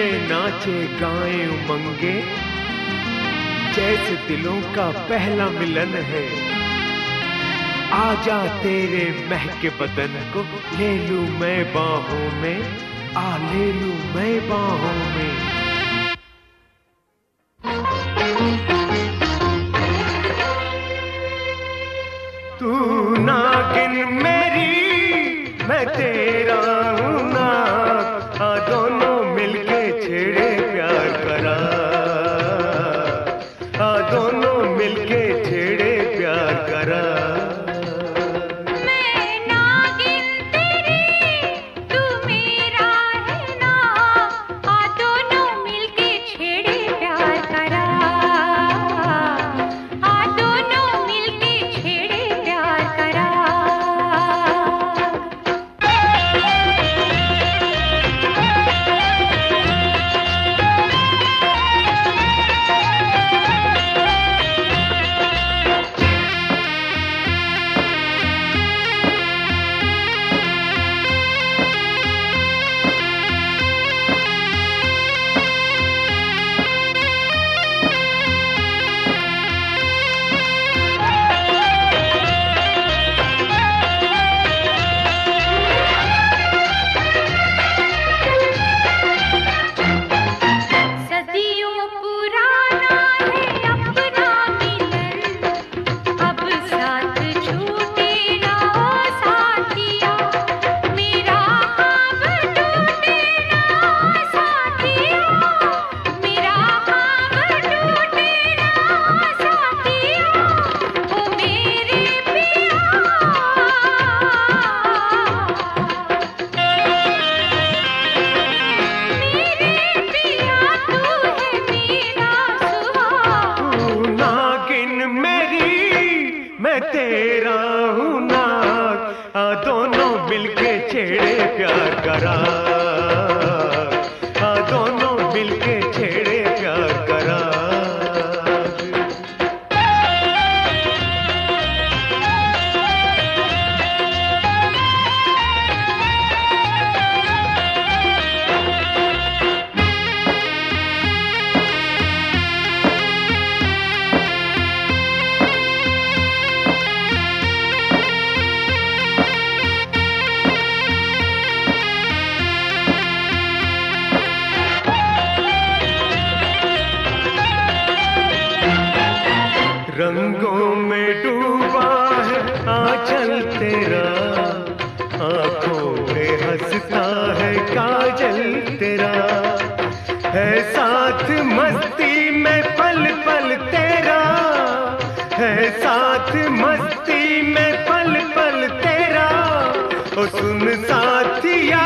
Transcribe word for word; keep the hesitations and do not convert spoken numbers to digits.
पे नाचे गाएं उमंगे, जैसे दिलों का पहला मिलन है। आजा तेरे महके बदन को ले लूं मैं बाहों में, आ ले लूं मैं बाहों में। तू नागिन मेरी, मैं तेरा हूँ नाग, आ दोनों मिलके छेड़े प्यार करा, आ दोनों मिलके छेड़े प्यार करा। मैं तेरा हूँ नाग, आ दोनों मिलके छेड़े प्यार करा, आ दोनों मिलके छेड़े प्यार करा। रंगों में डूबा है आंचल तेरा, आंखों में हंसता है काजल तेरा, है साथ मस्ती में पल पल तेरा, है साथ मस्ती में पल पल तेरा। ओ सुन साथिया